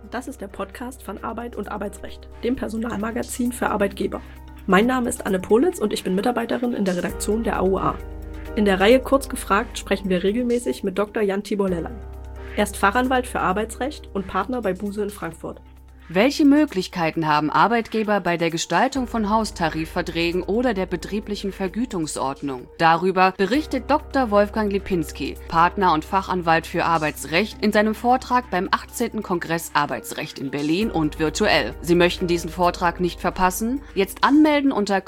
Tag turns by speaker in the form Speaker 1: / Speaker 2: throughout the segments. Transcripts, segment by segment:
Speaker 1: Das ist der Podcast von Arbeit und Arbeitsrecht, dem Personalmagazin für Arbeitgeber. Mein Name ist Anne Politz und ich bin Mitarbeiterin in der Redaktion der AUA. In der Reihe Kurz gefragt sprechen wir regelmäßig mit Dr. Jan Tibor Lellay. Er ist Fachanwalt für Arbeitsrecht und Partner bei Buse in Frankfurt.
Speaker 2: Welche Möglichkeiten haben Arbeitgeber bei der Gestaltung von Haustarifverträgen oder der betrieblichen Vergütungsordnung? Darüber berichtet Dr. Wolfgang Lipinski, Partner und Fachanwalt für Arbeitsrecht, in seinem Vortrag beim 18. Kongress Arbeitsrecht in Berlin und virtuell. Sie möchten diesen Vortrag nicht verpassen? Jetzt anmelden unter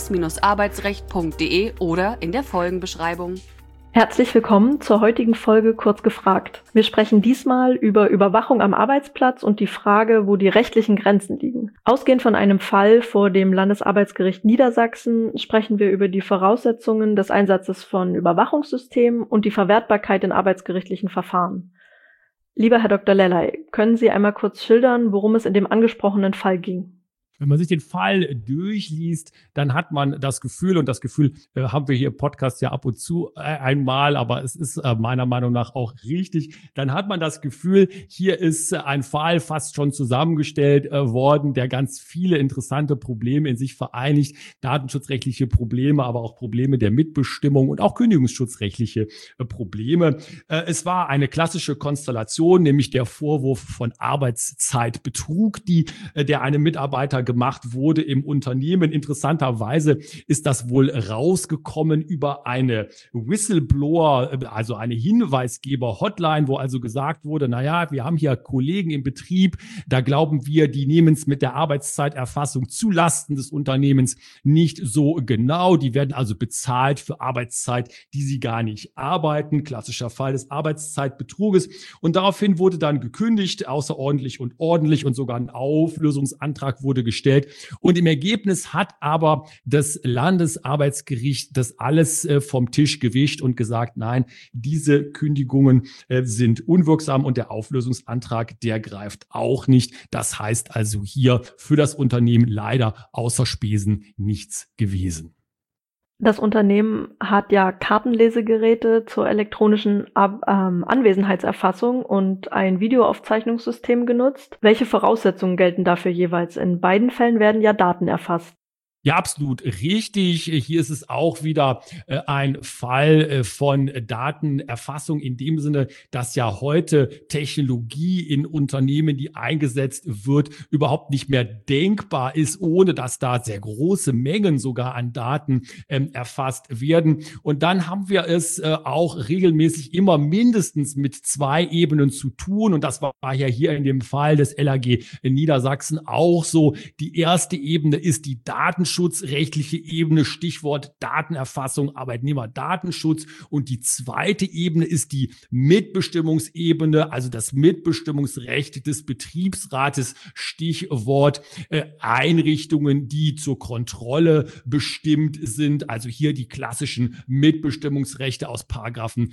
Speaker 2: kongress-arbeitsrecht.de oder in der Folgenbeschreibung.
Speaker 1: Herzlich willkommen zur heutigen Folge Kurz gefragt. Wir sprechen diesmal über Überwachung am Arbeitsplatz und die Frage, wo die rechtlichen Grenzen liegen. Ausgehend von einem Fall vor dem Landesarbeitsgericht Niedersachsen sprechen wir über die Voraussetzungen des Einsatzes von Überwachungssystemen und die Verwertbarkeit in arbeitsgerichtlichen Verfahren. Lieber Herr Dr. Lellay, können Sie einmal kurz schildern, worum es in dem angesprochenen Fall ging?
Speaker 3: Wenn man sich den Fall durchliest, dann hat man das Gefühl, und das Gefühl haben wir hier im Podcast ja ab und zu einmal, aber es ist meiner Meinung nach auch richtig, dann hat man das Gefühl, hier ist ein Fall fast schon zusammengestellt worden, der ganz viele interessante Probleme in sich vereinigt, datenschutzrechtliche Probleme, aber auch Probleme der Mitbestimmung und auch kündigungsschutzrechtliche Probleme. Es war eine klassische Konstellation, nämlich der Vorwurf von Arbeitszeitbetrug, der einem Mitarbeiter gemacht wurde im Unternehmen. Interessanterweise ist das wohl rausgekommen über eine Whistleblower, also eine Hinweisgeber-Hotline, wo also gesagt wurde, naja, wir haben hier Kollegen im Betrieb, da glauben wir, die nehmen es mit der Arbeitszeiterfassung zu Lasten des Unternehmens nicht so genau. Die werden also bezahlt für Arbeitszeit, die sie gar nicht arbeiten. Klassischer Fall des Arbeitszeitbetruges. Und daraufhin wurde dann gekündigt, außerordentlich und ordentlich, und sogar ein Auflösungsantrag wurde gestellt. Und im Ergebnis hat aber das Landesarbeitsgericht das alles vom Tisch gewischt und gesagt, nein, diese Kündigungen sind unwirksam und der Auflösungsantrag, der greift auch nicht. Das heißt also hier für das Unternehmen leider außer Spesen nichts gewesen.
Speaker 1: Das Unternehmen hat ja Kartenlesegeräte zur elektronischen Anwesenheitserfassung und ein Videoaufzeichnungssystem genutzt. Welche Voraussetzungen gelten dafür jeweils? In beiden Fällen werden ja Daten erfasst.
Speaker 3: Ja, absolut richtig. Hier ist es auch wieder ein Fall von Datenerfassung in dem Sinne, dass ja heute Technologie in Unternehmen, die eingesetzt wird, überhaupt nicht mehr denkbar ist, ohne dass da sehr große Mengen sogar an Daten erfasst werden. Und dann haben wir es auch regelmäßig immer mindestens mit 2 Ebenen zu tun. Und das war ja hier in dem Fall des LAG in Niedersachsen auch so. Die erste Ebene ist die Datenschutzrechtliche Ebene, Stichwort Datenerfassung, Arbeitnehmerdatenschutz. Und die zweite Ebene ist die Mitbestimmungsebene, also das Mitbestimmungsrecht des Betriebsrates, Stichwort Einrichtungen, die zur Kontrolle bestimmt sind. Also hier die klassischen Mitbestimmungsrechte aus Paragraphen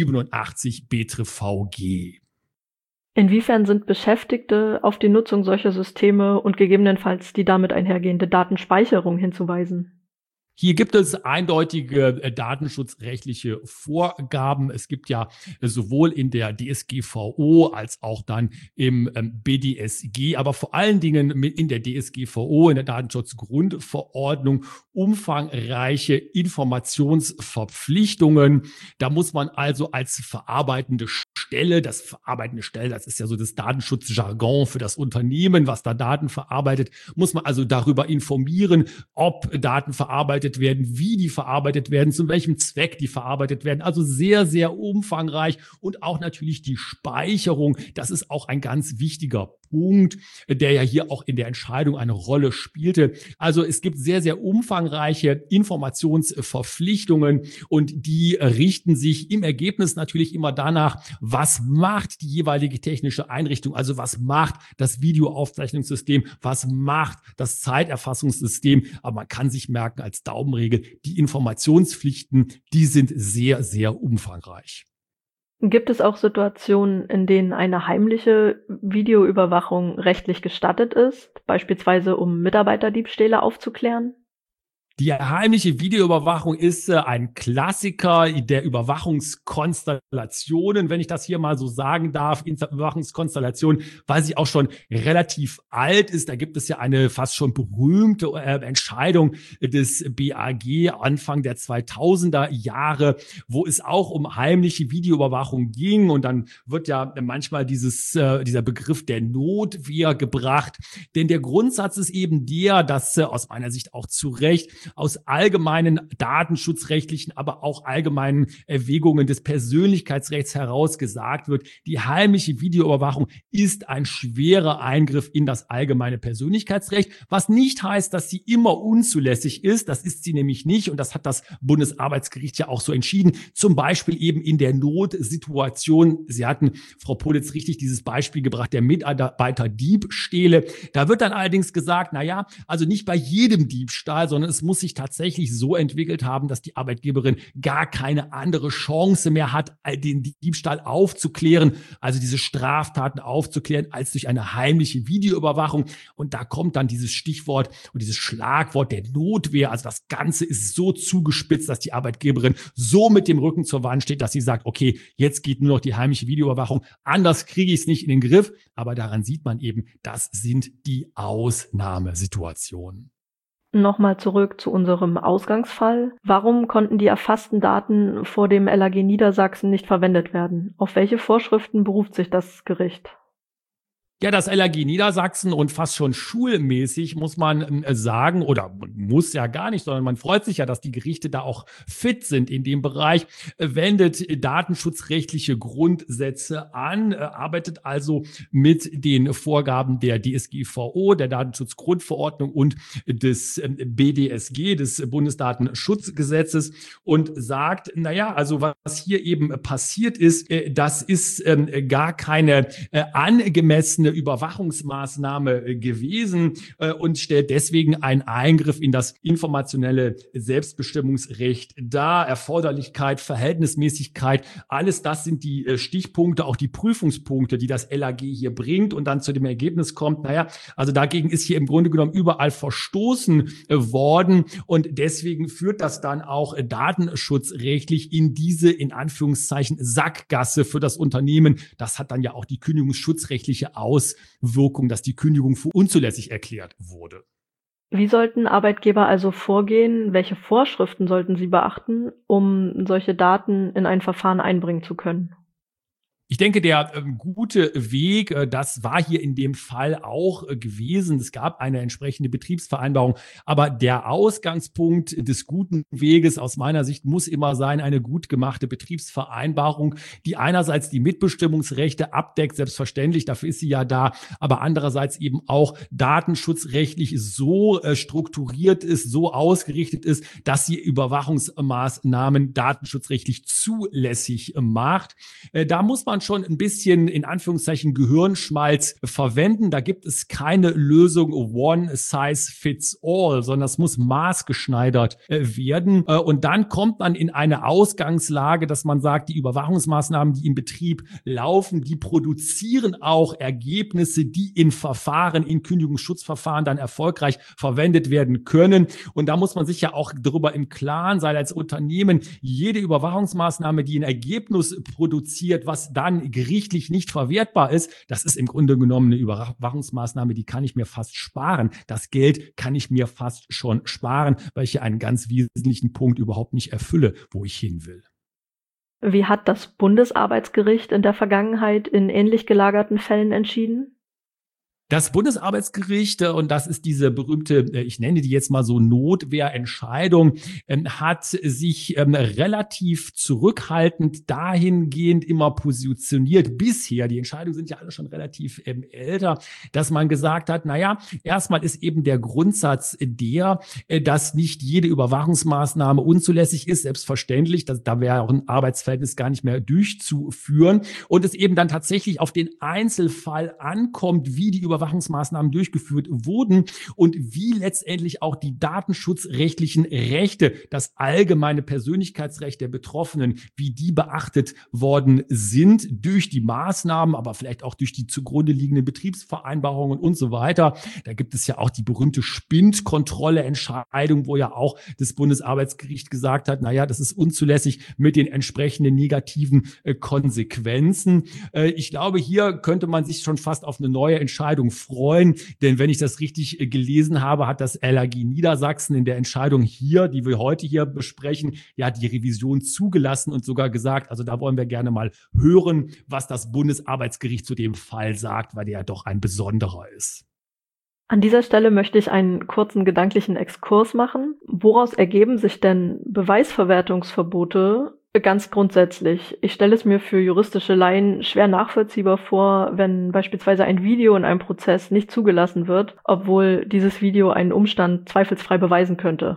Speaker 3: 87 BtReVG.
Speaker 1: Inwiefern sind Beschäftigte auf die Nutzung solcher Systeme und gegebenenfalls die damit einhergehende Datenspeicherung hinzuweisen?
Speaker 3: Hier gibt es eindeutige datenschutzrechtliche Vorgaben. Es gibt ja sowohl in der DSGVO als auch dann im BDSG, aber vor allen Dingen in der DSGVO, in der Datenschutzgrundverordnung, umfangreiche Informationsverpflichtungen. Da muss man also als verarbeitende Stelle, das ist ja so das Datenschutzjargon für das Unternehmen, was da Daten verarbeitet, muss man also darüber informieren, ob Daten verarbeitet werden, wie die verarbeitet werden, zu welchem Zweck die verarbeitet werden. Also sehr, sehr umfangreich, und auch natürlich die Speicherung. Das ist auch ein ganz wichtiger Punkt, der ja hier auch in der Entscheidung eine Rolle spielte. Also es gibt sehr, sehr umfangreiche Informationsverpflichtungen, und die richten sich im Ergebnis natürlich immer danach, was macht die jeweilige technische Einrichtung, also was macht das Videoaufzeichnungssystem, was macht das Zeiterfassungssystem. Aber man kann sich merken als Daumenregel, die Informationspflichten, die sind sehr, sehr umfangreich.
Speaker 1: Gibt es auch Situationen, in denen eine heimliche Videoüberwachung rechtlich gestattet ist, beispielsweise um Mitarbeiterdiebstähle aufzuklären?
Speaker 3: Die heimliche Videoüberwachung ist ein Klassiker der Überwachungskonstellationen, wenn ich das hier mal so sagen darf. Überwachungskonstellation, weil sie auch schon relativ alt ist. Da gibt es ja eine fast schon berühmte Entscheidung des BAG Anfang der 2000er Jahre, wo es auch um heimliche Videoüberwachung ging. Und dann wird ja manchmal dieser Begriff der Notwehr gebracht. Denn der Grundsatz ist eben der, dass aus meiner Sicht auch zu Recht aus allgemeinen datenschutzrechtlichen, aber auch allgemeinen Erwägungen des Persönlichkeitsrechts heraus gesagt wird, die heimliche Videoüberwachung ist ein schwerer Eingriff in das allgemeine Persönlichkeitsrecht, was nicht heißt, dass sie immer unzulässig ist. Das ist sie nämlich nicht und das hat das Bundesarbeitsgericht ja auch so entschieden. Zum Beispiel eben in der Notsituation. Sie hatten, Frau Politz, richtig dieses Beispiel gebracht, der Mitarbeiterdiebstähle. Da wird dann allerdings gesagt, naja, also nicht bei jedem Diebstahl, sondern es muss sich tatsächlich so entwickelt haben, dass die Arbeitgeberin gar keine andere Chance mehr hat, den Diebstahl aufzuklären, also diese Straftaten aufzuklären, als durch eine heimliche Videoüberwachung. Und da kommt dann dieses Stichwort und dieses Schlagwort der Notwehr. Also das Ganze ist so zugespitzt, dass die Arbeitgeberin so mit dem Rücken zur Wand steht, dass sie sagt, okay, jetzt geht nur noch die heimliche Videoüberwachung. Anders kriege ich es nicht in den Griff. Aber daran sieht man eben, das sind die Ausnahmesituationen.
Speaker 1: Nochmal zurück zu unserem Ausgangsfall. Warum konnten die erfassten Daten vor dem LAG Niedersachsen nicht verwendet werden? Auf welche Vorschriften beruft sich das Gericht?
Speaker 3: Ja, das LAG Niedersachsen und fast schon schulmäßig muss man sagen, oder muss ja gar nicht, sondern man freut sich ja, dass die Gerichte da auch fit sind in dem Bereich, wendet datenschutzrechtliche Grundsätze an, arbeitet also mit den Vorgaben der DSGVO, der Datenschutzgrundverordnung und des BDSG, des Bundesdatenschutzgesetzes und sagt, naja, also was hier eben passiert ist, das ist gar keine angemessene Überwachungsmaßnahme gewesen und stellt deswegen einen Eingriff in das informationelle Selbstbestimmungsrecht dar. Erforderlichkeit, Verhältnismäßigkeit, alles das sind die Stichpunkte, auch die Prüfungspunkte, die das LAG hier bringt und dann zu dem Ergebnis kommt, naja, also dagegen ist hier im Grunde genommen überall verstoßen worden und deswegen führt das dann auch datenschutzrechtlich in diese, in Anführungszeichen, Sackgasse für das Unternehmen. Das hat dann ja auch die kündigungsschutzrechtliche Auswirkung, dass die Kündigung für unzulässig erklärt wurde.
Speaker 1: Wie sollten Arbeitgeber also vorgehen? Welche Vorschriften sollten sie beachten, um solche Daten in ein Verfahren einbringen zu können?
Speaker 3: Ich denke, der gute Weg, das war hier in dem Fall auch gewesen. Es gab eine entsprechende Betriebsvereinbarung. Aber der Ausgangspunkt des guten Weges aus meiner Sicht muss immer sein, eine gut gemachte Betriebsvereinbarung, die einerseits die Mitbestimmungsrechte abdeckt, selbstverständlich, dafür ist sie ja da, aber andererseits eben auch datenschutzrechtlich so strukturiert ist, so ausgerichtet ist, dass sie Überwachungsmaßnahmen datenschutzrechtlich zulässig macht. Da muss man schon ein bisschen in Anführungszeichen Gehirnschmalz verwenden. Da gibt es keine Lösung one size fits all, sondern das muss maßgeschneidert werden. Und dann kommt man in eine Ausgangslage, dass man sagt, die Überwachungsmaßnahmen, die im Betrieb laufen, die produzieren auch Ergebnisse, die in Verfahren, in Kündigungsschutzverfahren dann erfolgreich verwendet werden können. Und da muss man sich ja auch darüber im Klaren sein als Unternehmen, jede Überwachungsmaßnahme, die ein Ergebnis produziert, was dann gerichtlich nicht verwertbar ist, das ist im Grunde genommen eine Überwachungsmaßnahme, die kann ich mir fast sparen. Das Geld kann ich mir fast schon sparen, weil ich hier einen ganz wesentlichen Punkt überhaupt nicht erfülle, wo ich hin will.
Speaker 1: Wie hat das Bundesarbeitsgericht in der Vergangenheit in ähnlich gelagerten Fällen entschieden?
Speaker 3: Das Bundesarbeitsgericht, und das ist diese berühmte, ich nenne die jetzt mal so Notwehrentscheidung, hat sich relativ zurückhaltend dahingehend immer positioniert bisher. Die Entscheidungen sind ja alle schon relativ älter, dass man gesagt hat, naja, erstmal ist eben der Grundsatz der, dass nicht jede Überwachungsmaßnahme unzulässig ist, selbstverständlich, da wäre auch ein Arbeitsverhältnis gar nicht mehr durchzuführen und es eben dann tatsächlich auf den Einzelfall ankommt, wie die Überwachungsmaßnahmen Überwachungsmaßnahmen durchgeführt wurden und wie letztendlich auch die datenschutzrechtlichen Rechte, das allgemeine Persönlichkeitsrecht der Betroffenen, wie die beachtet worden sind durch die Maßnahmen, aber vielleicht auch durch die zugrunde liegenden Betriebsvereinbarungen und so weiter. Da gibt es ja auch die berühmte Spindkontrolle-Entscheidung, wo ja auch das Bundesarbeitsgericht gesagt hat, naja, das ist unzulässig mit den entsprechenden negativen Konsequenzen. Ich glaube, hier könnte man sich schon fast auf eine neue Entscheidung freuen, denn wenn ich das richtig gelesen habe, hat das LAG Niedersachsen in der Entscheidung hier, die wir heute hier besprechen, ja die Revision zugelassen und sogar gesagt, also da wollen wir gerne mal hören, was das Bundesarbeitsgericht zu dem Fall sagt, weil der ja doch ein besonderer ist.
Speaker 1: An dieser Stelle möchte ich einen kurzen gedanklichen Exkurs machen. Woraus ergeben sich denn Beweisverwertungsverbote ganz grundsätzlich? Ich stelle es mir für juristische Laien schwer nachvollziehbar vor, wenn beispielsweise ein Video in einem Prozess nicht zugelassen wird, obwohl dieses Video einen Umstand zweifelsfrei beweisen könnte.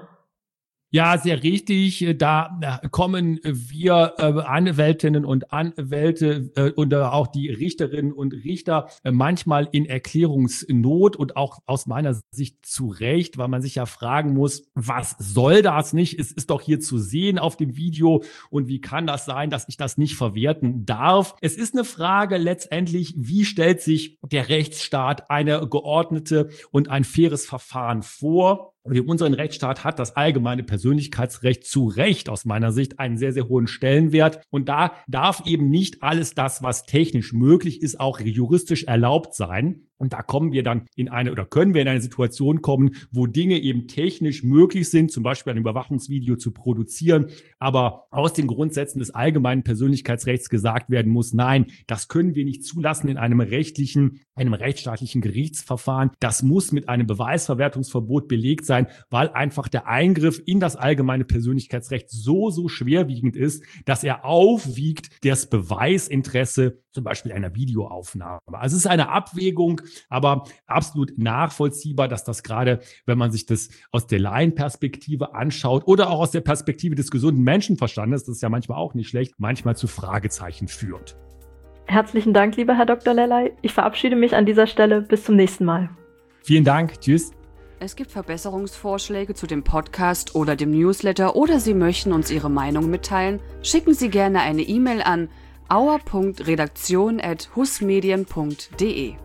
Speaker 3: Ja, sehr richtig. Da kommen wir Anwältinnen und Anwälte und auch die Richterinnen und Richter manchmal in Erklärungsnot und auch aus meiner Sicht zu Recht, weil man sich ja fragen muss, was soll das nicht? Es ist doch hier zu sehen auf dem Video und wie kann das sein, dass ich das nicht verwerten darf? Es ist eine Frage letztendlich, wie stellt sich der Rechtsstaat eine geordnete und ein faires Verfahren vor? Und in unserem Rechtsstaat hat das allgemeine Persönlichkeitsrecht zu Recht aus meiner Sicht einen sehr, sehr hohen Stellenwert. Und da darf eben nicht alles das, was technisch möglich ist, auch juristisch erlaubt sein. Und da kommen wir dann können wir in eine Situation kommen, wo Dinge eben technisch möglich sind, zum Beispiel ein Überwachungsvideo zu produzieren, aber aus den Grundsätzen des allgemeinen Persönlichkeitsrechts gesagt werden muss, nein, das können wir nicht zulassen in einem rechtsstaatlichen Gerichtsverfahren. Das muss mit einem Beweisverwertungsverbot belegt sein, weil einfach der Eingriff in das allgemeine Persönlichkeitsrecht so schwerwiegend ist, dass er aufwiegt das Beweisinteresse zum Beispiel einer Videoaufnahme. Also es ist eine Abwägung, aber absolut nachvollziehbar, dass das gerade, wenn man sich das aus der Laienperspektive anschaut oder auch aus der Perspektive des gesunden Menschenverstandes, das ist ja manchmal auch nicht schlecht, manchmal zu Fragezeichen führt.
Speaker 1: Herzlichen Dank, lieber Herr Dr. Lellay. Ich verabschiede mich an dieser Stelle. Bis zum nächsten Mal.
Speaker 3: Vielen Dank. Tschüss.
Speaker 2: Es gibt Verbesserungsvorschläge zu dem Podcast oder dem Newsletter oder Sie möchten uns Ihre Meinung mitteilen, schicken Sie gerne eine E-Mail an auer.redaktion@husmedien.de.